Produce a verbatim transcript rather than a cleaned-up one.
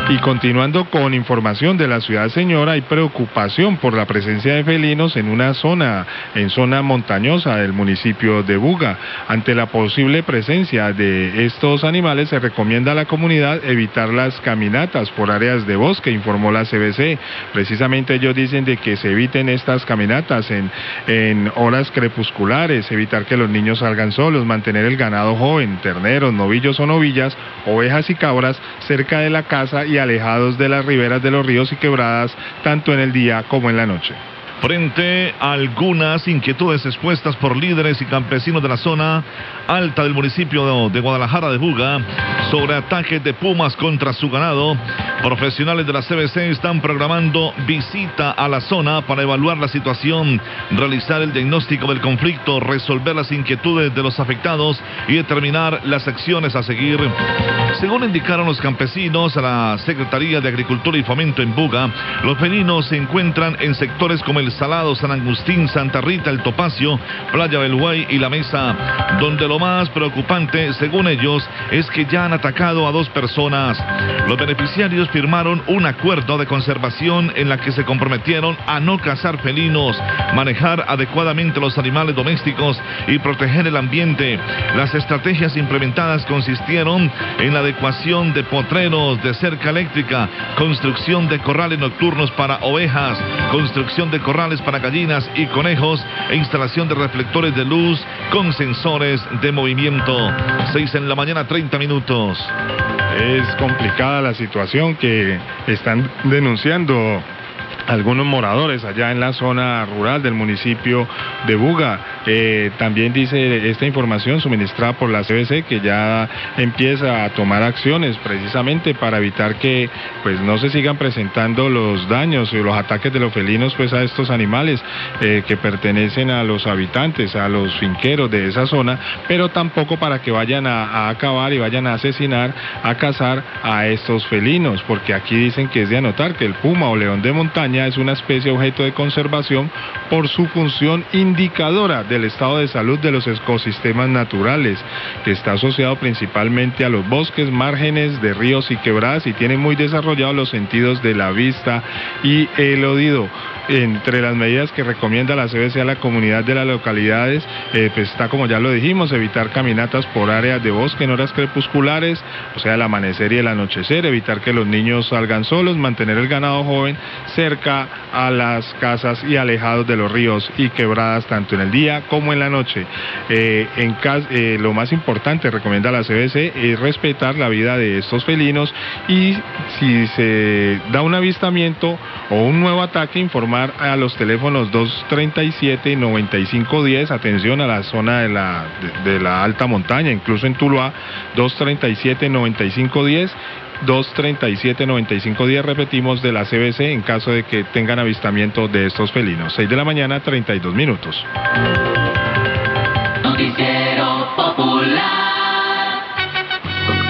Y continuando con información de la ciudad señora, hay preocupación por la presencia de felinos en una zona, en zona montañosa del municipio de Buga. Ante la posible presencia de estos animales, se recomienda a la comunidad evitar las caminatas por áreas de bosque, informó la C B C. Precisamente ellos dicen de que se eviten estas caminatas en, en horas crepusculares, evitar que los niños salgan solos, mantener el ganado joven, terneros, novillos o novillas, ovejas y cabras cerca de la casa y alejados de las riberas de los ríos y quebradas, tanto en el día como en la noche. Frente a algunas inquietudes expuestas por líderes y campesinos de la zona alta del municipio de Guadalajara de Buga sobre ataques de pumas contra su ganado, profesionales de la C B C están programando visita a la zona para evaluar la situación, realizar el diagnóstico del conflicto, resolver las inquietudes de los afectados y determinar las acciones a seguir. Según indicaron los campesinos a la Secretaría de Agricultura y Fomento en Buga, los felinos se encuentran en sectores como el Salado, San Agustín, Santa Rita, El Topacio, Playa del Buey y La Mesa, donde lo más preocupante, según ellos, es que ya han atacado a dos personas. Los beneficiarios firmaron un acuerdo de conservación en la que se comprometieron a no cazar felinos, manejar adecuadamente los animales domésticos y proteger el ambiente. Las estrategias implementadas consistieron en la adecuación de potreros de cerca eléctrica, construcción de corrales nocturnos para ovejas, construcción de corrales para gallinas y conejos e instalación de reflectores de luz con sensores de movimiento. Seis en la mañana, treinta minutos. Es complicada la situación que están denunciando algunos moradores allá en la zona rural del municipio de Buga. Eh, también dice esta información suministrada por la C B C que ya empieza a tomar acciones precisamente para evitar que pues no se sigan presentando los daños y los ataques de los felinos pues a estos animales eh, que pertenecen a los habitantes, a los finqueros de esa zona, pero tampoco para que vayan a, a acabar y vayan a asesinar, a cazar a estos felinos, porque aquí dicen que es de anotar que el puma o león de montaña es una especie objeto de conservación por su función indicadora del estado de salud de los ecosistemas naturales, que está asociado principalmente a los bosques, márgenes de ríos y quebradas y tiene muy desarrollados los sentidos de la vista y el oído. Entre las medidas que recomienda la C B C a la comunidad de las localidades, eh, pues está, como ya lo dijimos, evitar caminatas por áreas de bosque en horas crepusculares, o sea, el amanecer y el anochecer, evitar que los niños salgan solos, mantener el ganado joven cerca a las casas y alejados de los ríos y quebradas, tanto en el día como en la noche. Eh, en cas eh, lo más importante, recomienda la C B C, es respetar la vida de estos felinos y si se da un avistamiento o un nuevo ataque, informar a los teléfonos dos treinta y siete y noventa y cinco diez, atención a la zona de la, de, de la alta montaña, incluso en Tuluá, dos treinta y siete noventa y cinco diez, dos treinta y siete noventa y cinco diez, repetimos, de la C B C en caso de que tengan avistamiento de estos felinos. seis de la mañana, treinta y dos minutos. Noticiero Popular.